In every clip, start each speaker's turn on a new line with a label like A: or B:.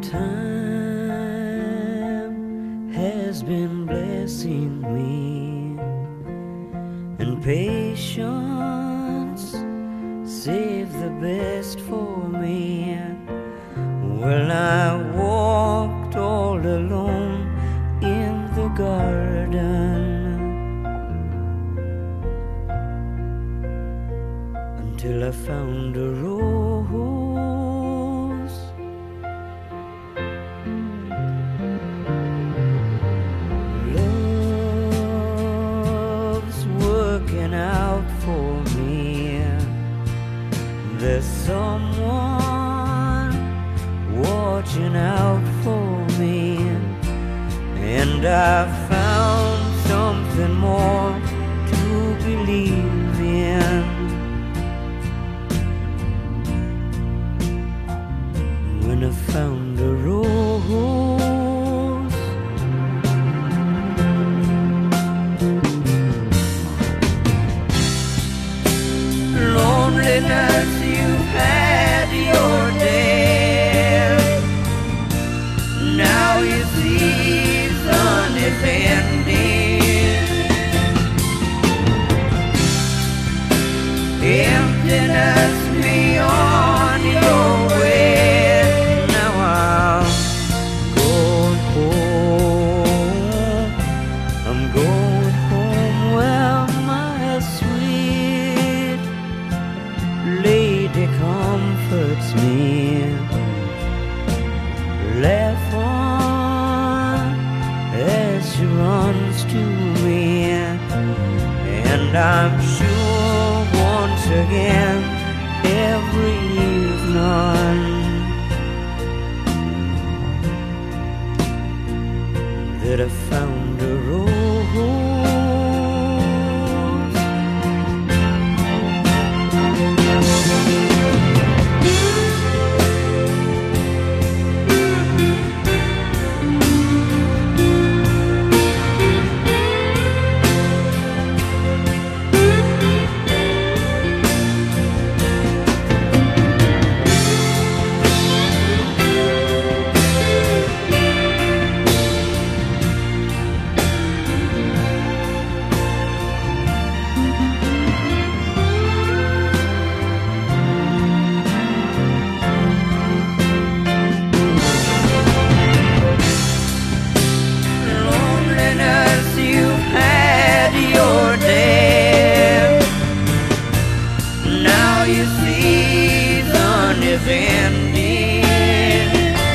A: Time has been blessing me, and patience saved the best for me. Well, I walked all alone in the garden until I found a rose. Love's working out for me. There's someone watching out for me, and I found something more to believe in. When I found a rose, loneliness, you've had your day. Now you see sun is ending. Emptiness beyond your way. Now I'm going home. I'm going home where my sweet lady comforts me. Laugh on as she runs to me, and I'm sure once again every evening that I found a rose. You see, sun is ending.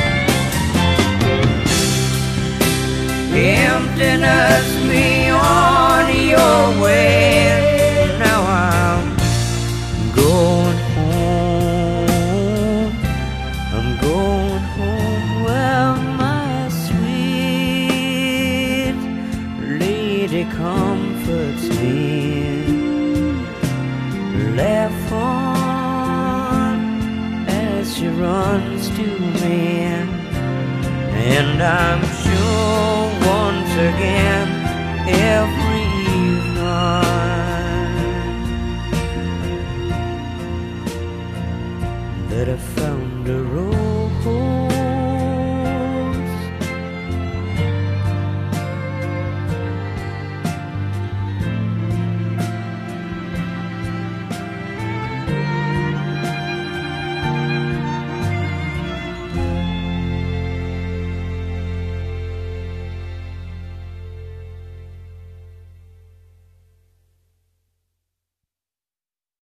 A: Emptiness beyond your way. Now I'm going home. I'm going home where my sweet lady comforts me. Laugh on as she runs to me, and I'm sure once again